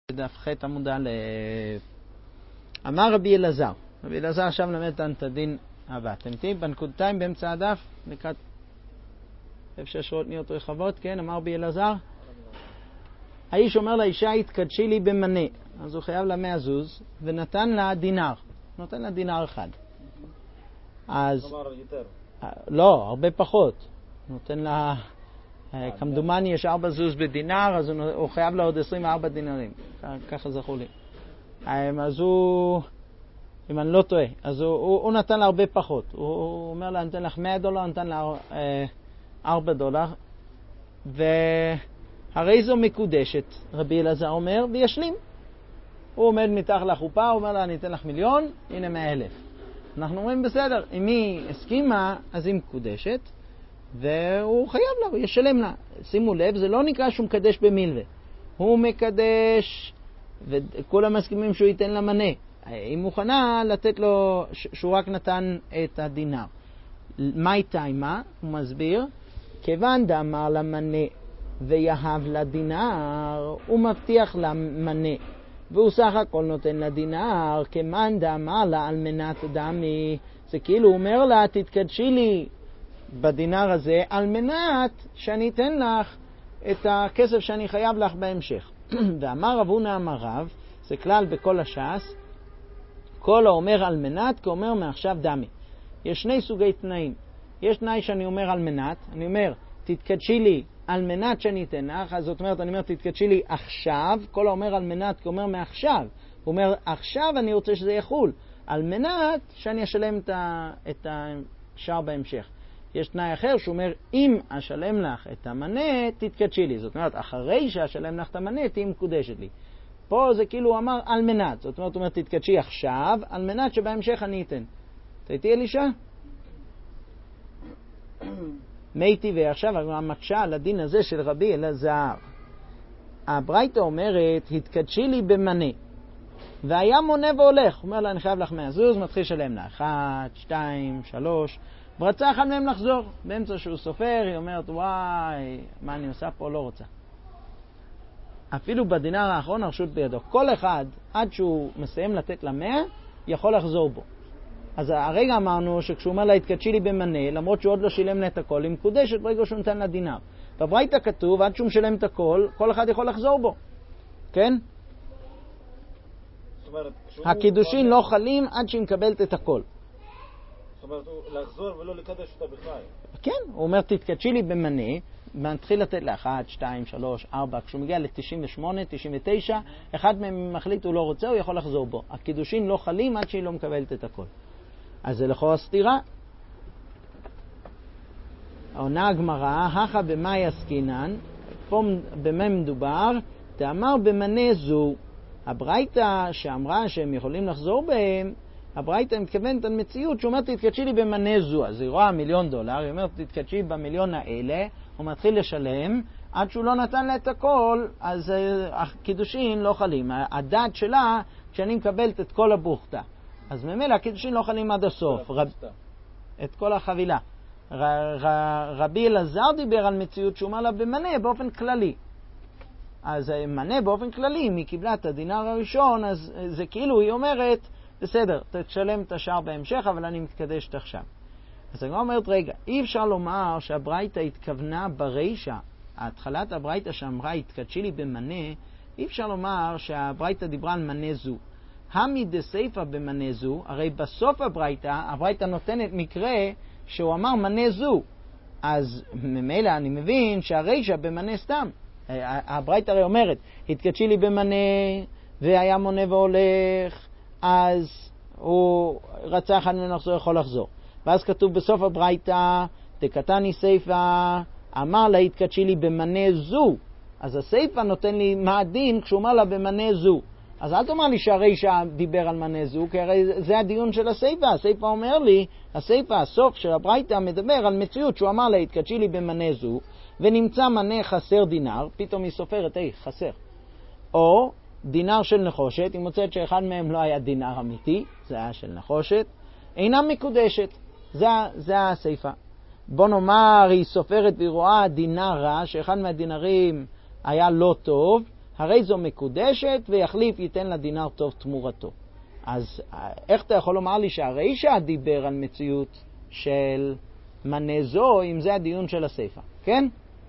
דף ח' עמוד א'. אמר רבי אלעזר, רבי אלעזר עכשיו למד את הדין הבא. אתם תהיים בנקודתיים באמצע הדף, לקראת איפה שהשורות נהיות רחבות, כן? אמר רבי אלעזר, האיש אומר לאישה, התקדשי לי במנה, אז הוא חייב לה 100 זוז, ונתן לה דינר, נותן לה דינר אחד. אז לא, הרבה פחות, נותן לה כמדומני יש 4 זוז בדינר, אז הוא חייב לה עוד 24 דינרים, ככה זכו לי. אז הוא, אם אני לא טועה, אז הוא נתן לה הרבה פחות. הוא אומר לה, נתן לך $100, נתן לה $4, והרי זו מקודשת, רבי אלעזר אומר, וישלים. הוא עומד מתחת לחופה, הוא אומר לה, אני אתן לך 1,000,000, הנה 100,000. אנחנו אומרים, בסדר, אם היא הסכימה, אז היא מקודשת, והוא חייב לה, הוא ישלם לה. שימו לב, זה לא נקרא שהוא מקדש במילווה. הוא מקדש, וכולם מסכימים שהוא ייתן לה מנה. היא מוכנה לתת לו, שהוא רק נתן את הדינר. מה הייתה מה? הוא מסביר, כיוון דאמר לה מנה ויהב לה דינר, הוא מבטיח לה מנה, והוא סך הכל נותן לה דינר, כמאן דאמר לה על מנת דמי, זה כאילו הוא אומר לה, תתקדשי לי בדינר הזה, על מנת שאני אתן לך את הכסף שאני חייב לך בהמשך. ואמר רב הונא אמר רב, זה כלל בכל הש"ס, כל האומר על מנת, כאומר מעכשיו דמי. יש 2 סוגי תנאים. יש תנאי שאני אומר על מנת, אני אומר, תתקדשי לי על מנת שאני אתן לך, אז זאת אומרת, אני אומר, תתקדשי לי עכשיו, כל האומר על מנת, כאומר מעכשיו. הוא אומר, עכשיו אני רוצה שזה יחול, על מנת שאני אשלם את השאר בהמשך. יש תנאי אחר שהוא אומר, אם אשלם לך את המנה, תתקדשי לי. זאת אומרת, אחרי שאשלם לך את המנה, תהי מקודשת לי. פה זה כאילו הוא אמר על מנת. זאת אומרת, הוא אומר, תתקדשי עכשיו, על מנת שבהמשך אני אתן. תהייתי אלישע? מייתי ועכשיו המקשה על הדין הזה של רבי אלעזר. הברייתא אומרת, התקדשי לי במנה. והיה מונה והולך. הוא אומר לה, אני חייב לך 100 זוז, מתחיל לשלם לה. 1, 2, 3. ורצה אחד מהם לחזור. באמצע שהוא סופר, היא אומרת, וואי, מה אני עושה פה? לא רוצה. אפילו בדינר האחרון הרשות בידו. כל אחד, עד שהוא מסיים לתת לה 100, יכול לחזור בו. אז הרגע אמרנו שכשהוא אומר לה, התקדשי לי במנה, למרות שהוא עוד לא שילם לה את הכל, היא מקודשת ברגע שהוא נתן לה דינר. בברייתא כתוב, עד שהוא משלם את הכל, כל אחד יכול לחזור בו. כן? הקידושין לא חלים עד שהיא מקבלת את הכל. זאת אומרת, לחזור ולא לקדש אותה בכלל. כן, הוא אומר, תתקדשי לי במנה, מתחיל לתת לה 1, 2, 3, 4, כשהוא מגיע ל-98, 99, אחד מהם מחליט הוא לא רוצה, הוא יכול לחזור בו. הקידושין לא חלים עד שהיא לא מקבלת את הכל. אז זה לכאורה סתירה. עונה הגמרא, הכה במאי עסקינן, פה במה מדובר, תאמר במנה זו. הברייתא שאמרה שהם יכולים לחזור בהם, הברייתא מתכוונת על מציאות שהוא אומר, תתקדשי לי במנה זו. אז היא רואה $1,000,000, היא אומרת, תתקדשי ב1,000,000 האלה, הוא מתחיל לשלם, עד שהוא לא נתן לה את הכל, אז הקידושין לא חלים. הדעת שלה, כשאני מקבלת את כל הבוכתה. אז ממילא הקידושין לא חלים עד הסוף. את כל החבילה. רבי אלעזר דיבר על מציאות שהוא אומר לה במנה באופן כללי. אז מנה באופן כללי, אם היא קיבלה את הדינר הראשון, אז זה כאילו היא אומרת, בסדר, תשלם את השאר בהמשך, אבל אני מתקדשת עכשיו. אז אני אומרת, רגע, אי אפשר לומר שהברייתא התכוונה ברישא, התחלת הברייתא שאמרה, התקדשי לי במנה, אי אפשר לומר שהברייתא דיברה על מנה זו. המי דסייפא במנה זו, הרי בסוף הברייתא נותנת מקרה שהוא אמר מנה זו. אז ממילא אני מבין שהרישא במנה סתם. הברייתא הרי אומרת, התקדשי לי במנה והיה מונה והולך, אז הוא רצה אחד ממנו לחזור, יכול לחזור. ואז כתוב בסוף הברייתא, דקתני סייפא, אמר לה, התקדשי לי במנה זו. אז הסייפא נותן לי מה הדין כשהוא אומר לה במנה זו. אז אל תאמר לי שהרישא דיבר על מנה זו, כי הרי זה הדיון של הסייפא. הסייפא אומר לי, הסייפא, הסוף של הברייתא מדבר על מציאות שהוא אמר לה, התקדשי לי במנה זו, ונמצא מנה חסר דינר, פתאום היא סופרת, חסר. או דינר של נחושת, היא מוצאת שאחד מהם לא היה דינר אמיתי, זה היה של נחושת, אינה מקודשת. זה הסייפא. בוא נאמר, היא סופרת והיא רואה דינר רע, שאחד מהדינרים היה לא טוב, הרי זו מקודשת, ויחליף ייתן לה דינר טוב תמורתו. אז איך אתה יכול לומר לי שהרישא דיבר על מציאות של מנה זו, אם זה הדיון של הספר, כן?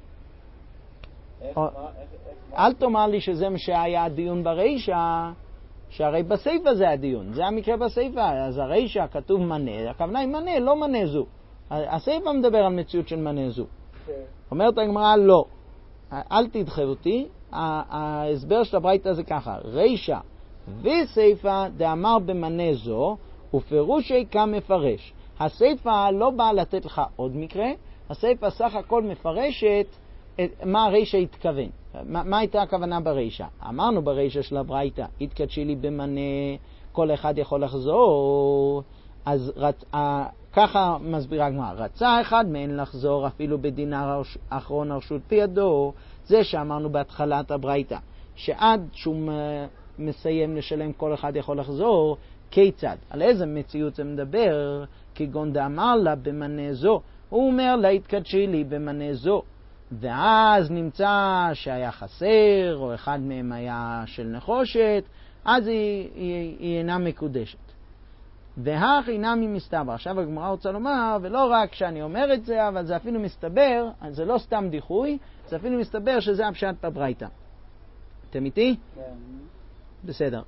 אל תאמר לי שזה מה שהיה הדיון ברישא, שהרי בספר זה הדיון, זה המקרה בספר. אז הרישא כתוב מנה, הכוונה היא מנה, לא מנה זו. הספר מדבר על מציאות של מנה זו. אומרת הגמרא, לא, אל תדחה אותי. ההסבר של הברייתא זה ככה: רישא וספר דאמר במנה זו, ופירושי כמפרש. הספר לא בא לתת לך עוד מקרה, הספר סך הכל מפרשת מה הרישא התכוון. מה הייתה הכוונה ברישא? אמרנו ברישא של הברייתא, התקדשי לי במנה, כל אחד יכול לחזור. אז ככה מסבירה הגמרא, רצה אחד מהן לחזור אפילו בדינר אחרון הרשות בידו. זה שאמרנו בהתחלת הברייתא, שעד שהוא מסיים לשלם כל אחד יכול לחזור. כיצד? על איזה מציאות זה מדבר? כגון דאמר לה במנה זו, הוא אומר לה התקדשי לי במנה זו, ואז נמצא שהיה חסר, או אחד מהם היה של נחושת, אז היא אינה מקודשת. והך אינה ממסתבר. עכשיו הגמרא רוצה לומר, ולא רק שאני אומר את זה, אבל זה אפילו מסתבר, זה לא סתם דיחוי, זה אפילו מסתבר שזה הפשט בברייתא. אתם איתי? בסדר.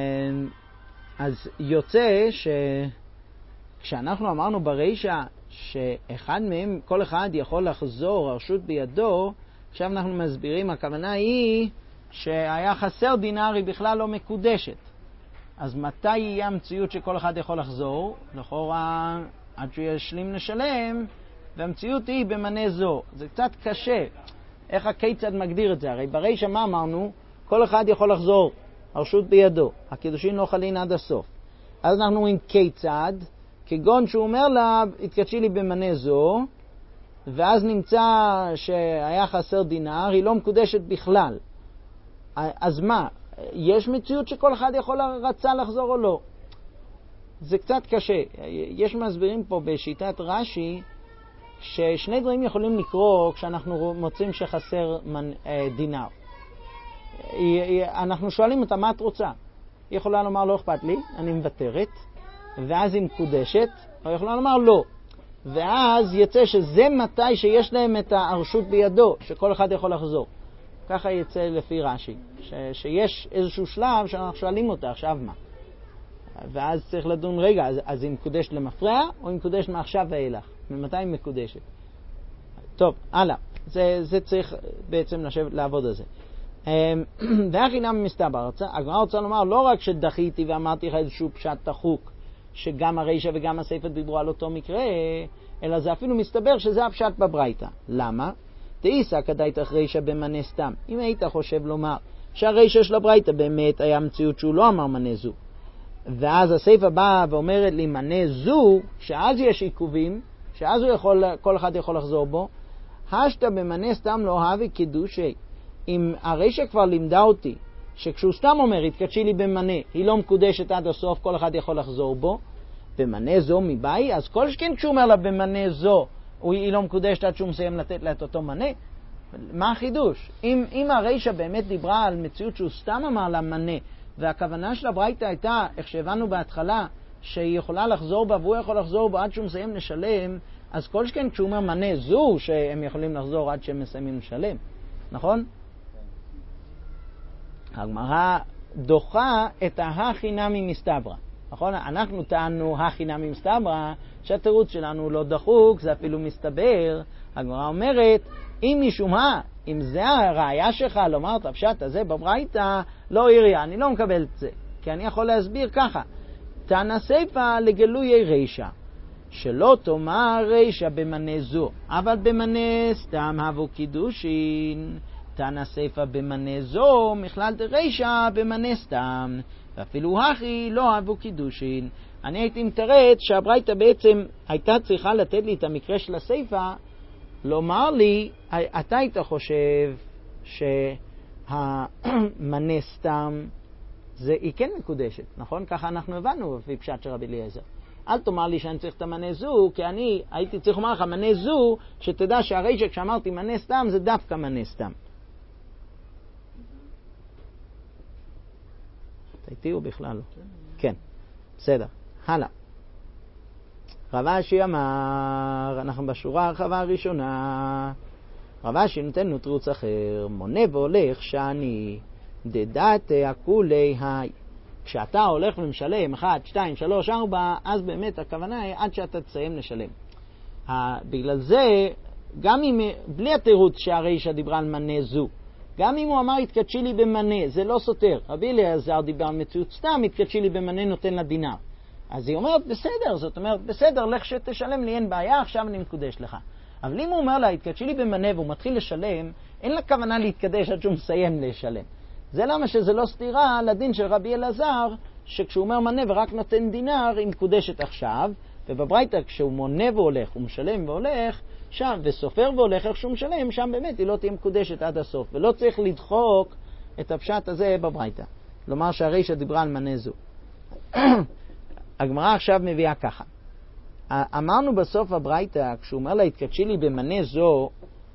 אז יוצא שכשאנחנו אמרנו ברישא שאחד מהם, כל אחד יכול לחזור הרשות בידו, עכשיו אנחנו מסבירים, הכוונה היא שהיה חסר דינר, היא בכלל לא מקודשת. אז מתי יהיה המציאות שכל אחד יכול לחזור? לכאורה עד שהוא ישלים לשלם, והמציאות היא במנה זו. זה קצת קשה. איך הכיצד מגדיר את זה? הרי ברישא מה אמרנו? כל אחד יכול לחזור הרשות בידו, הקידושין לא חלין עד הסוף. אז אנחנו אומרים כיצד, כגון שהוא אומר לה התקדשי לי במנה זו, ואז נמצא שהיה חסר דינר, היא לא מקודשת בכלל. אז מה, יש מציאות שכל אחד יכול רצה לחזור או לא? זה קצת קשה. יש מסבירים פה בשיטת רש"י ששני דברים יכולים לקרות כשאנחנו מוצאים שחסר דינר. אנחנו שואלים אותה מה את רוצה. היא יכולה לומר לא אכפת לי, אני מוותרת, ואז היא מקודשת, או יכולה לומר לא. ואז יצא שזה מתי שיש להם את הרשות בידו, שכל אחד יכול לחזור. ככה יצא לפי רש"י, שיש איזשהו שלב שאנחנו שואלים אותה עכשיו מה. ואז צריך לדון רגע, אז היא מקודשת למפרע, או היא מקודשת מעכשיו ואילך? ממתי היא מקודשת? טוב, הלאה. זה צריך בעצם לשבת לעבוד על זה. ואך אינם מסתבר. הגמרא רוצה לומר, לא רק שדחיתי ואמרתי לך איזשהו פשט תחוק, שגם הרישא וגם הספר דיברו על אותו מקרה, אלא זה אפילו מסתבר שזה הפשט בברייתא. למה? תאיסא כדאיתך רישא במנה סתם. אם היית חושב לומר שהרישא של הברייתא באמת היה מציאות שהוא לא אמר מנה זו, ואז הספר בא ואומרת לי מנה זו, שאז יש עיכובים, שאז כל אחד יכול לחזור בו, השתא במנה סתם לא הווי קידושי. אם הרישא כבר לימדה אותי שכשהוא סתם אומר התקדשי לי במנה, היא לא מקודשת עד הסוף, כל אחד יכול לחזור בו, במנה זו מבאי, אז כל שכן כשהוא אומר לה במנה זו, היא לא מקודשת עד שהוא מסיים לתת לה את אותו מנה. מה החידוש? אם הרישא באמת דיברה על מציאות שהוא סתם אמר לה מנה, והכוונה של הברייתא הייתה, איך שהבנו בהתחלה, שהיא יכולה לחזור בה והוא יכול לחזור בה עד שהוא מסיים לשלם, אז כל שכן כשהוא אומר מנה זו, שהם יכולים לחזור עד שהם מסיימים לשלם. נכון? הגמרא דוחה את ההכינמי מסתברא. נכון? אנחנו טענו הכינמי מסתברא, שהתירוץ שלנו לא דחוק, זה אפילו מסתבר. הגמרא אומרת, אם משום אם זה הראיה שלך לומר את הפשט הזה בברייתא, לא יריה, אני לא מקבל את זה. כי אני יכול להסביר ככה, טענה סיפא לגלויי רישא, שלא תאמר רישא במנה זו, אבל במנה סתם הבו קידושין. טענה סיפא במנה זו, מכלל דרישא במנה סתם, ואפילו הכי לא הבו קידושין. אני הייתי מתרץ שהברייתא בעצם הייתה צריכה לתת לי את המקרה של הסיפא, לומר לי, אתה היית חושב שהמנה סתם היא כן מקודשת, נכון? ככה אנחנו הבנו לפי פשט של רבי אליעזר. אל תאמר לי שאני צריך את המנה זו, כי אני הייתי צריך לומר לך מנה זו, שתדע שהרישא כשאמרתי מנה סתם זה דווקא מנה סתם. אתה איתי או בכלל לא? כן. בסדר. הלאה. רב אשי אמר, אנחנו בשורה הרחבה הראשונה, רב אשי נותן לנו תירוץ אחר, מונה והולך שאני דדת הכולי היי. כשאתה הולך ומשלם 1, 2, 3, 4, אז באמת הכוונה היא עד שאתה תסיים לשלם. בגלל זה, גם אם, בלי התירוץ שהרישא דיברה על מנה זו, גם אם הוא אמר התקדשי לי במנה, זה לא סותר. רבי אליעזר דיבר על מציאות סתם, התקדשי לי במנה נותן לה דינר. אז היא אומרת, בסדר, זאת אומרת, בסדר, לך שתשלם לי, אין בעיה, עכשיו אני מקודש לך. אבל אם הוא אומר לה, התקדשי לי במנה והוא מתחיל לשלם, אין לה כוונה להתקדש עד שהוא מסיים לשלם. זה למה שזה לא סתירה לדין של רבי אליעזר, שכשהוא אומר מנה ורק נותן דינר, היא מקודשת עכשיו, ובברייתא כשהוא מונה והולך, הוא משלם והולך, שם, וסופר והולך איך שהוא משלם, שם באמת היא לא תהיה מקודשת עד הסוף, ולא צריך לדחוק את הפשט הזה בברייתא. כלומר שהרישא דיברה על מנה זו. הגמרא עכשיו מביאה ככה. אמרנו בסוף הברייתא, כשהוא אומר לה התקדשי לי במנה זו,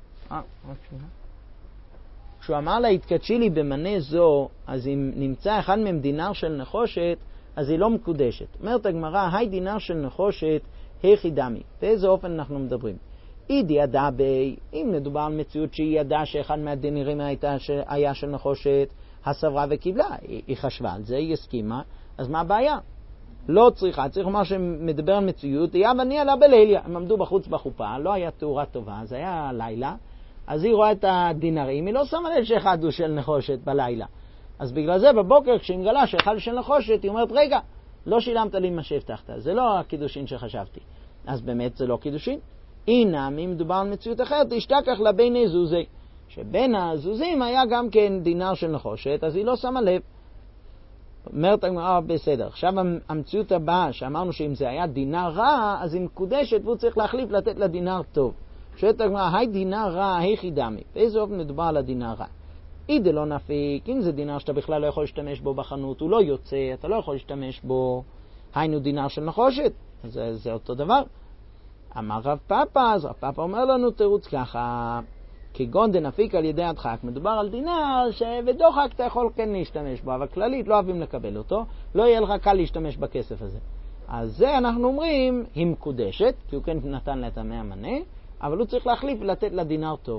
כשהוא אמר לה התקדשי לי במנה זו, אז אם נמצא אחד מהם דינר של נחושת, אז היא לא מקודשת. אומרת הגמרא, היי דינר של נחושת, היכי דמי. באיזה אופן אנחנו מדברים? אידי ידע בי, אם מדובר על מציאות שהיא ידעה שאחד מהדינירים היה של נחושת, הסברה וקיבלה, היא חשבה על זה, היא הסכימה, אז מה הבעיה? לא צריכה, צריך לומר שמדבר על מציאות, היא אבני עלה בליליה, הם עמדו בחוץ בחופה, לא היה תאורה טובה, זה היה לילה, אז היא רואה את הדינרים, היא לא שמה לב שאחד הוא של נחושת בלילה. אז בגלל זה בבוקר כשהיא מגלה שאחד של נחושת, היא אומרת, רגע, לא שילמת לי מה שהבטחת, זה לא הקידושין שחשבתי. אז באמת זה לא קידושין. הנה, אם מדובר על מציאות אחרת, תשתכח לבין זוזי. שבין הזוזים היה גם כן דינר של נחושת, אז היא לא שמה לב. אומרת הגמרא, בסדר. עכשיו המציאות הבאה, שאמרנו שאם זה היה דינר רע, אז היא מקודשת והוא צריך להחליף לתת לה דינר טוב. שואלת הגמרא, היי דינר רע, היכי דמי. באיזה אופן מדובר על הדינר רע? אידה לא נפיק, אם זה דינר שאתה בכלל לא יכול להשתמש בו בחנות, הוא לא יוצא, אתה לא יכול להשתמש בו, היינו דינר של נחושת, זה אותו דבר. אמר רב פאפא, אז רב פאפא אומר לנו תירוץ ככה, כגון דנפיק על ידי הדחק, מדובר על דינר שבדוחק אתה יכול כן להשתמש בו, אבל כללית לא אוהבים לקבל אותו, לא יהיה לך קל להשתמש בכסף הזה. אז זה אנחנו אומרים, היא מקודשת, כי הוא כן נתן לה את המאה מנה, אבל הוא צריך להחליף ולתת לה דינר טוב.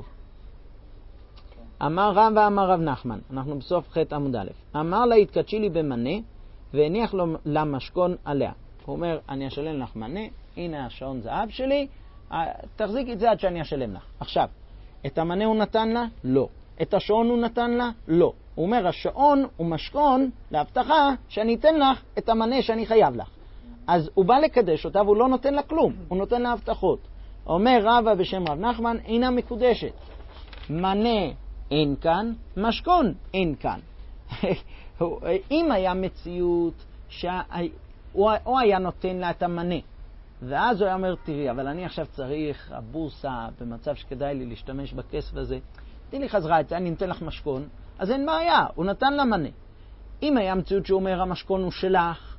אמר רב ואמר רב נחמן, אנחנו בסוף חטא עמוד א', אמר לה התקדשי לי במנה והניח לו למשכון עליה. הוא אומר, אני אשלם לך מנה, הנה השעון זהב שלי, תחזיק את זה עד שאני אשלם לך. עכשיו, את המנה הוא נתן לה? לא. את השעון הוא נתן לה? לא. הוא אומר, השעון הוא משכון להבטחה שאני אתן לך את המנה שאני חייב לך. אז הוא בא לקדש אותה והוא לא נותן לה כלום, הוא נותן לה הבטחות. אומר רבא בשם רב נחמן, אינה מקודשת. מנה אין כאן, משכון אין כאן. אם היה מציאות שהוא היה נותן לה את המנה, ואז הוא היה אומר, תראי, אבל אני עכשיו צריך, הבורסה, במצב שכדאי לי להשתמש בכסף הזה, תני לי חזרה את זה, אני נותן לך משכון, אז אין בעיה, הוא נתן לה מנה. אם היה מציאות שהוא אומר, המשכון הוא שלך,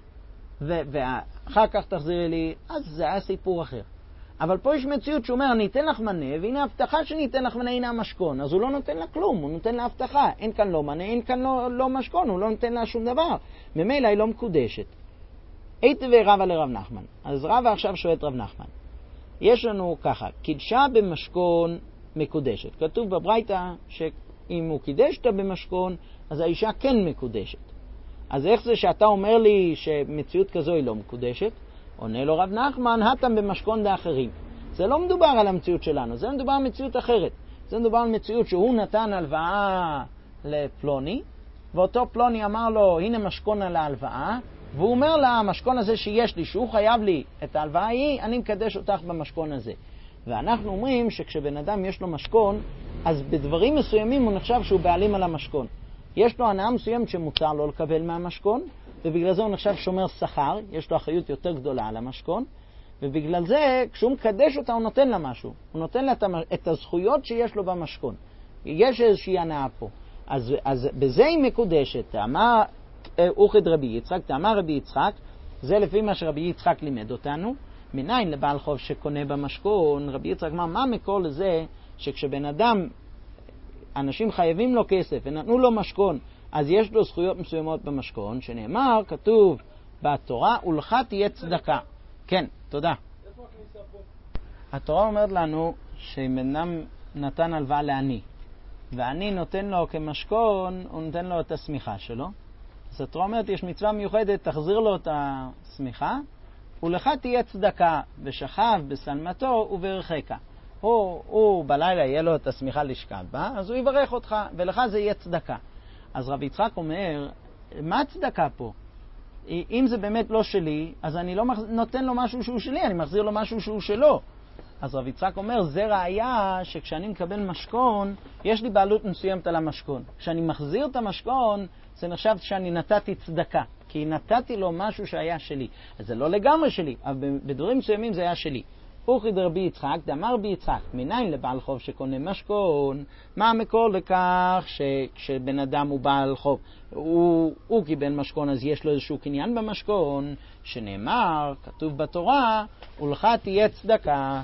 ואחר כך תחזירי לי, אז זה היה סיפור אחר. אבל פה יש מציאות שהוא אומר, אני אתן לך מנה, והנה ההבטחה שאני אתן לך מנה, הנה המשכון. אז הוא לא נותן לה כלום, הוא נותן לה הבטחה. אין כאן לא מנה, אין כאן לא משכון, הוא לא נותן לה שום דבר. ממילא היא לא מקודשת. היטבי רבא לרב נחמן. אז רבא עכשיו שואל את רב נחמן. יש לנו ככה, קידשה במשכון מקודשת. כתוב בברייתא שאם הוא קידש אותה במשכון, אז האישה כן מקודשת. אז איך זה שאתה אומר לי שמציאות כזו היא לא מקודשת? עונה לו רב נחמן, התם במשכון לאחרים. זה לא מדובר על המציאות שלנו, זה מדובר על מציאות אחרת. זה מדובר על מציאות שהוא נתן הלוואה לפלוני, ואותו פלוני אמר לו, הנה משכון על ההלוואה, והוא אומר לה, המשכון הזה שיש לי, שהוא חייב לי את ההלוואה היא, אני מקדש אותך במשכון הזה. ואנחנו אומרים שכשבן אדם יש לו משכון, אז בדברים מסוימים הוא נחשב שהוא בעלים על המשכון. יש לו הנאה מסוימת שמותר לו לקבל מהמשכון, ובגלל זה הוא נחשב שומר שכר, יש לו אחריות יותר גדולה על המשכון, ובגלל זה כשהוא מקדש אותה הוא נותן לה משהו, הוא נותן לה את הזכויות שיש לו במשכון. יש איזושהי הנאה פה. אז בזה היא מקודשת. אמר אוכד רבי יצחק, תאמר רבי יצחק, זה לפי מה שרבי יצחק לימד אותנו, מניין לבעל חוב שקונה במשכון, רבי יצחק אמר, מה מקור לזה שכשבן אדם, אנשים חייבים לו כסף ונתנו לו משכון, אז יש לו זכויות מסוימות במשכון, שנאמר, כתוב בתורה, ולך תהיה צדקה. כן, תודה. איפה הכניסה פה? התורה אומרת לנו שאם אדם נתן הלוואה לעני, ועני נותן לו כמשכון, הוא נותן לו את השמיכה שלו. אז התורה אומרת, יש מצווה מיוחדת, תחזיר לו את השמיכה, ולך תהיה צדקה, ושכב בשלמתו וברכך. הוא בלילה יהיה לו את השמיכה לשכב בה, אז הוא יברך אותך, ולך זה יהיה צדקה. אז רב יצחק אומר, מה הצדקה פה? אם זה באמת לא שלי, אז אני לא נותן לו משהו שהוא שלי, אני מחזיר לו משהו שהוא שלו. אז רב יצחק אומר, זה ראיה שכשאני מקבל משכון, יש לי בעלות מסוימת על המשכון. כשאני מחזיר את המשכון, זה נחשב שאני נתתי צדקה, כי נתתי לו משהו שהיה שלי. אז זה לא לגמרי שלי, אבל בדברים מסוימים זה היה שלי. אוכי דרבי יצחק, דאמר בי יצחק, מניין לבעל חוב שקונה משכון? מה המקור לכך שכשבן אדם הוא בעל חוב, הוא קיבל משכון, אז יש לו איזשהו קניין במשכון, שנאמר, כתוב בתורה, ולך תהיה צדקה.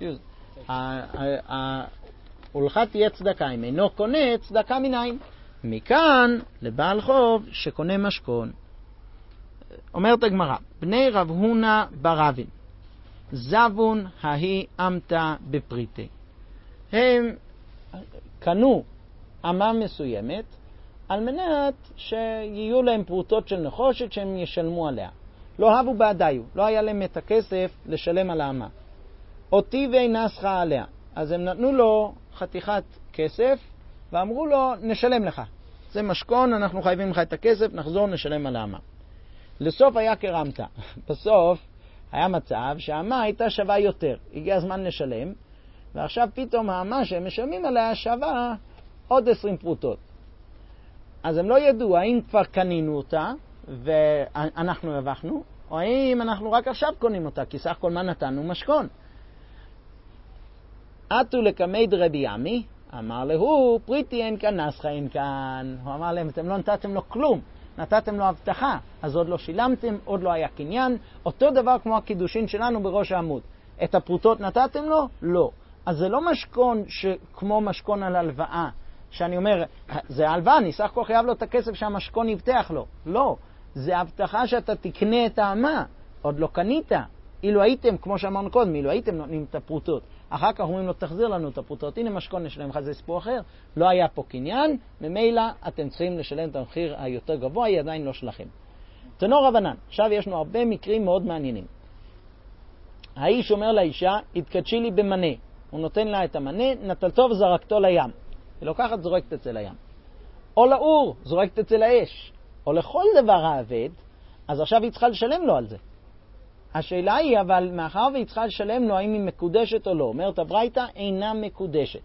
ולך תהיה צדקה, אם אינו קונה צדקה מניין. מכאן לבעל חוב שקונה משכון. אומרת הגמרא, בני רב הונא בר אבין, זבון ההיא אמתה בפריטי. הם קנו אמה מסוימת על מנת שיהיו להם פרוטות של נחושת שהם ישלמו עליה. לא הבו בעדיו, לא היה להם את הכסף לשלם על האמה. אותי ונסחה עליה. אז הם נתנו לו חתיכת כסף ואמרו לו, נשלם לך. זה משכון, אנחנו חייבים לך את הכסף, נחזור, נשלם על האמה. לסוף היה כרמתה. בסוף היה מצב שהאמה הייתה שווה יותר. הגיע הזמן לשלם, ועכשיו פתאום האמה שהם משלמים עליה שווה עוד 20 פרוטות. אז הם לא ידעו האם כבר קנינו אותה ואנחנו הרווחנו, או האם אנחנו רק עכשיו קונים אותה, כי סך כל מה נתנו משכון. עטו לקמי דרבי ימי, אמר לו, פריטי אין כאן, נסחה אין כאן. הוא אמר להם, אתם לא נתתם לו כלום, נתתם לו הבטחה, אז עוד לא שילמתם, עוד לא היה קניין, אותו דבר כמו הקידושין שלנו בראש העמוד. את הפרוטות נתתם לו? לא. אז זה לא משכון כמו משכון על הלוואה, שאני אומר, זה הלוואה, אני סך הכל חייב לו את הכסף שהמשכון יבטח לו. לא, זה הבטחה שאתה תקנה את האמה, עוד לא קנית. אילו הייתם, כמו שאמרנו קודם, אילו הייתם נותנים את הפרוטות, אחר כך אומרים לו, תחזיר לנו את הפרוטות, הנה משכון נשלם לך, זה סיפור אחר. לא היה פה קניין, ממילא אתם צריכים לשלם את המחיר היותר גבוה, היא עדיין לא שלכם. תנו רבנן, עכשיו יש לנו הרבה מקרים מאוד מעניינים. האיש אומר לאישה, התקדשי לי במנה. הוא נותן לה את המנה, נטלתו וזרקתו לים. היא לוקחת, זורקת אצל הים. או לאור, זורקת אצל האש. או לכל דבר העבד, אז עכשיו היא צריכה לשלם לו על זה. השאלה היא, אבל מאחר והיא צריכה לשלם לו, האם היא מקודשת או לא? אומרת הברייתא, אינה מקודשת.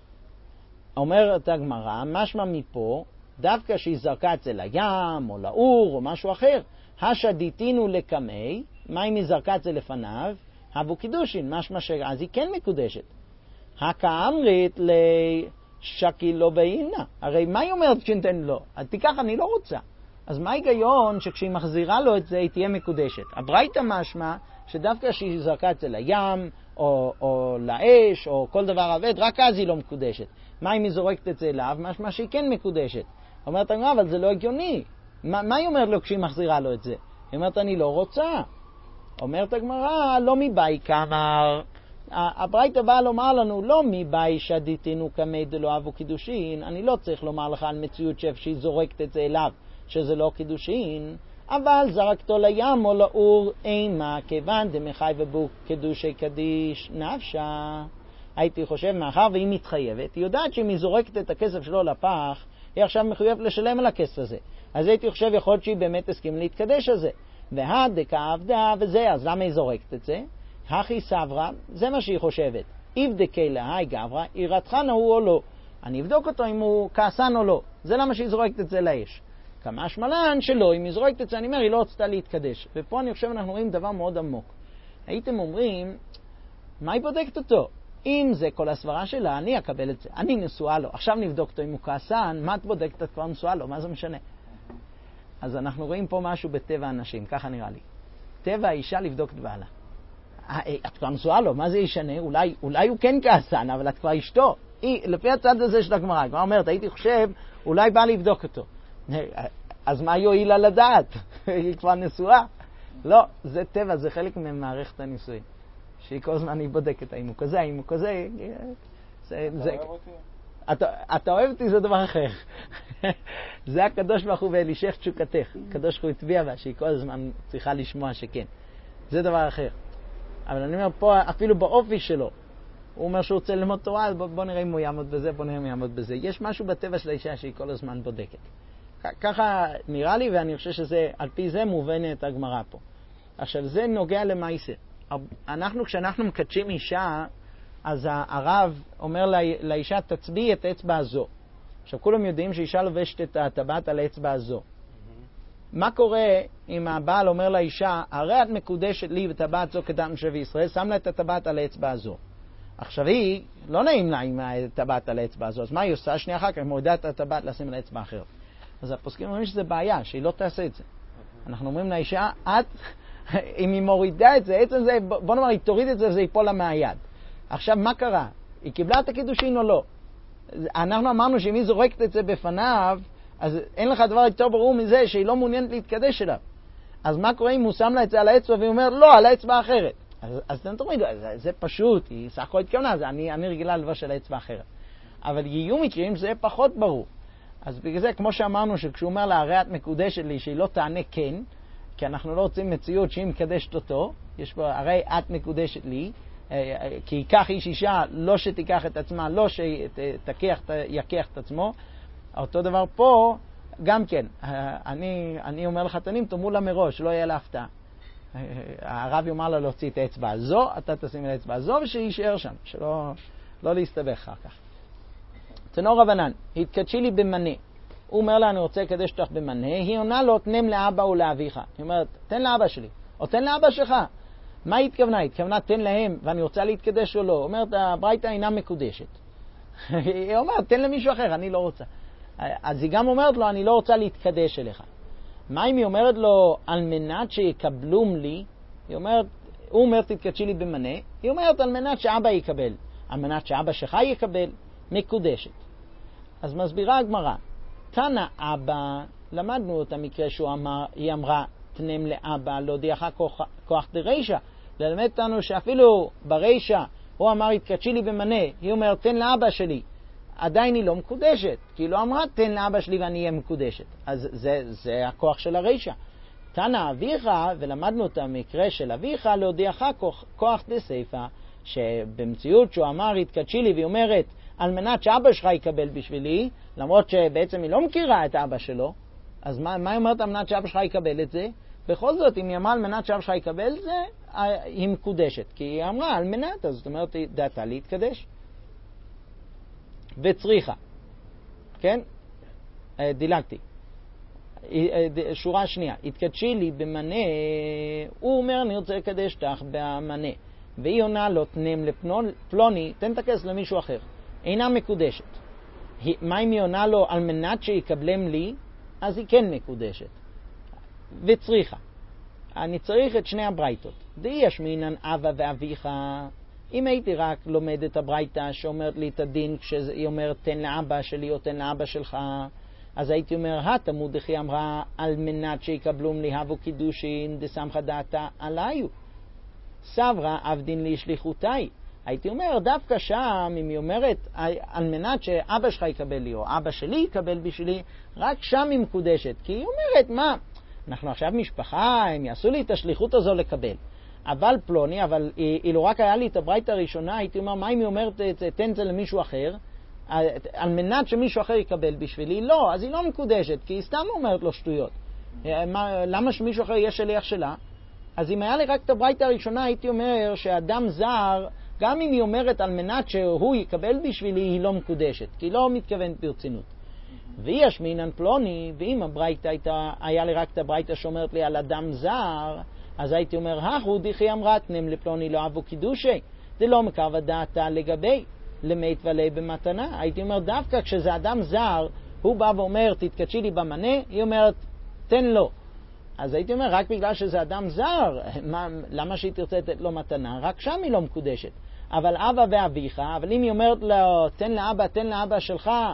אומרת הגמרא, משמע מפה, דווקא שהיא זרקה אצל הים, או לאור, או משהו אחר, השדיתינו לקמי, מה אם היא זרקה אצל לפניו? הבו קידושין, משמע אז היא כן מקודשת. הכאמרית לשקי לא בעינה. הרי מה היא אומרת כשנתן לו? אז תיקח, אני לא רוצה. אז מה ההיגיון שכשהיא מחזירה לו את זה, היא תהיה מקודשת? הברייתא משמע שדווקא שהיא זרקה אצל הים, או לאש, או כל דבר עבד, רק אז היא לא מקודשת. מה אם היא זורקת את זה אליו? משמע שהיא כן מקודשת. אומרת הגמרא, אבל זה לא הגיוני. מה היא אומרת לו כשהיא מחזירה לו את זה? היא אומרת, אני לא רוצה. אומרת הגמרא, לא מבאי כאמר. הברייתא באה לומר לנו, לא מבאי שדיתינו כמי דלא אבו קידושין. אני לא צריך לומר לך על מציאות שהיא זורקת את זה אליו, שזה לא קידושין, אבל זרקתו לים או לאור אימה, כיוון דמחי ובו קידושי קדיש נפשה. הייתי חושב, מאחר והיא מתחייבת, היא יודעת שאם היא זורקת את הכסף שלו לפח, היא עכשיו מחויבת לשלם על הכסף הזה. אז הייתי חושב, יכול להיות שהיא באמת הסכים להתקדש על זה. והדקה עבדה וזה, אז למה היא זורקת את זה? הכי סברה, זה מה שהיא חושבת. יבדקי להי גברה, ירתחנה הוא או לא. אני אבדוק אותו אם הוא כעסן או לא. זה למה שהיא זורקת את זה לאש. כמה שמלן שלא, אם היא זורקת את זה, אני אומר, היא לא רצתה להתקדש. ופה אני חושב, אנחנו רואים דבר מאוד עמוק. הייתם אומרים, מה היא בודקת אותו? אם זה כל הסברה שלה, אני אקבל את זה. אני נשואה לו. עכשיו נבדוק אותו אם הוא כעסן, מה את בודקת? את כבר נשואה לו, מה זה משנה? אז אנחנו רואים פה משהו בטבע האנשים, ככה נראה לי. טבע האישה לבדוק את בעלה. את כבר נשואה לו, מה זה ישנה? אולי הוא כן כעסן, אבל את כבר אשתו. לפי הצד הזה של הגמרא, הגמרא אומרת, הייתי חושב, אולי בא לבדוק אותו. אז מה יועיל לה לדעת? היא כבר נשואה. לא, זה טבע, זה חלק ממערכת הנישואים. שהיא כל הזמן היא בודקת, האם הוא כזה, האם הוא כזה. אתה אוהב אותי, זה דבר אחר. זה הקדוש ברוך הוא ואלישך תשוקתך. הקדוש ברוך הוא הצביע בה, שהיא כל הזמן צריכה לשמוע שכן. זה דבר אחר. אבל אני אומר פה, אפילו באופי שלו, הוא אומר שהוא רוצה ללמוד תורה, אז בוא נראה אם הוא יעמוד בזה, בוא נראה אם הוא יעמוד בזה. יש משהו בטבע של האישה שהיא כל הזמן בודקת. ככה נראה לי, ואני חושב שזה, על פי זה מובנת הגמרא פה. עכשיו, זה נוגע למעשה. כשאנחנו מקדשים אישה, אז הרב אומר לאישה, תצביעי את האצבע הזו. עכשיו, כולם יודעים שאישה לובשת את הטבעת על האצבע הזו. מה קורה אם הבעל אומר לאישה, הרי את מקודשת לי וטבעת זו כדת משה וישראל, שם לה את הטבעת על האצבע הזו. עכשיו היא, לא נעים לה עם הטבעת על האצבע הזו, אז מה היא עושה? שנייה אחר כך, היא מורידה את הטבעת לשים על האצבע אחרת. אז הפוסקים אומרים שזה בעיה, שהיא לא תעשה את זה. אנחנו אומרים לאישה, אם היא מורידה את זה, עצם זה, בוא נאמר, היא תוריד את זה וזה ייפול לה מהיד. עכשיו, מה קרה? היא קיבלה את הקידושין או לא? אנחנו אמרנו שאם היא זורקת את זה בפניו, אז אין לך דבר יותר ברור מזה שהיא לא מעוניינת להתקדש אליו. אז מה קורה אם הוא שם לה את זה על האצבע והיא אומר, לא, על האצבע האחרת? אז אתם תאמרים, זה פשוט, היא סך הכל התכוונה, אני רגילה לבש על האצבע האחרת. אבל יהיו מקרים שזה פחות ברור. אז בגלל זה, כמו שאמרנו, שכשהוא אומר לה, הרי את מקודשת לי, שהיא לא תענה כן, כי אנחנו לא רוצים מציאות שהיא מקדשת אותו, יש פה, הרי את מקודשת לי, כי ייקח איש אישה, לא שתיקח את עצמה, לא שיקח את עצמו. אותו דבר פה, גם כן, אני אומר לחתנים, תאמרו לה מראש, לא יהיה לה הפתעה. הרב יאמר לה להוציא את האצבע הזו, אתה תשים את האצבע הזו, ושישאר שם, שלא להסתבך אחר כך. תנו רבנן, התקדשי לי במנה. הוא אומר לה, אני רוצה לקדש אותך במנה. היא עונה לו, תנם לאבא או לאביך. היא אומרת, תן לאבא שלי, או תן לאבא שלך. מה היא התכוונה? היא התכוונה, תן להם, ואני רוצה להתקדש או לא. אומרת, הברייתא אינה מקודשת. היא אומרת, תן למישהו אחר, אני לא רוצה. אז היא גם אומרת לו, אני לא רוצה להתקדש אליך. מה אם היא אומרת לו, על מנת שיקבלום לי? הוא אומר, תתקדשי לי במנה. היא אומרת, על מנת שאבא יקבל. על מנת שאבא שלך יקבל, מקודשת. אז מסבירה הגמרא, תנא אבא, למדנו את המקרה היא אמרה, תנם לאבא, להודיעך כוח דרישא. ללמד אותנו שאפילו ברישא, הוא אמר, התקדשי לי במנה. היא אומרת, תן לאבא שלי. עדיין היא לא מקודשת, כי היא לא אמרה, תן לאבא שלי ואני אהיה מקודשת. אז זה הכוח של הרישא. תנא אביך, ולמדנו את המקרה של אביך, להודיעך כוח דסייפא, שבמציאות שהוא אמר, התקדשי לי, והיא אומרת, על מנת שאבא שלך יקבל בשבילי, למרות שבעצם היא לא מכירה את אבא שלו, אז מה היא אומרת על מנת שאבא שלך יקבל את זה? בכל זאת, אם היא אמרה על מנת שאבא שלך יקבל את זה, היא מקודשת. כי היא אמרה על מנת, אז זאת אומרת, דעתה להתקדש. וצריכה. כן? דילגתי. שורה שנייה. התקדשי לי במנה, הוא אומר, אני רוצה לקדש אותך במנה. והיא עונה לו, תנם לפלוני, תן את הכסף למישהו אחר. אינה מקודשת. מה אם היא עונה לו על מנת שיקבלם לי, אז היא כן מקודשת. וצריכה. אני צריך את שני הברייתות. די ישמינן אבא ואביך. אם הייתי רק לומד את הברייתה שאומרת לי את הדין, כשהיא אומרת תן לאבא שלי או תן לאבא שלך, אז הייתי אומר, התלמוד דכי אמרה על מנת שיקבלום לי הבו קידושין דסמכה דעתה עליו. סברה עבדין לי שליחותי. הייתי אומר, דווקא שם, אם היא אומרת, על מנת שאבא שלך יקבל לי, או אבא שלי יקבל בשבילי, רק שם היא מקודשת. כי היא אומרת, מה? אנחנו עכשיו משפחה, הם יעשו לי את השליחות הזו לקבל. אבל פלוני, אבל אילו רק היה לי את הברייתא הראשונה, הייתי אומר, מה אם היא אומרת, תן את זה למישהו אחר, על מנת שמישהו אחר יקבל בשבילי? לא, אז היא לא מקודשת, כי היא סתם אומרת לו שטויות. למה שמישהו אחר יהיה שליח שלה? אז אם היה לי רק את הברייתא הראשונה, הייתי אומר שאדם זר, גם אם היא אומרת על מנת שהוא יקבל בשבילי, היא לא מקודשת, כי היא לא מתכוונת ברצינות. והיא השמינן פלוני, ואם הברייתא היה לי רק את הברייתא שאומרת לי על אדם זר, אז הייתי אומר, הוא דיכי אמרה, תנם לפלוני לא אבו קידושי. זה לא מקרב דעתה לגבי, למית ולי במתנה. הייתי אומר, דווקא כשזה אדם זר, הוא בא ואומר, תתקדשי לי במנה, היא אומרת, תן לו. אז הייתי אומר, רק בגלל שזה אדם זר, למה שהיא תרצה לתת לו מתנה? רק שם היא לא מקודשת. אבל אבא ואביך, אבל אם היא אומרת לו, תן לאבא שלך,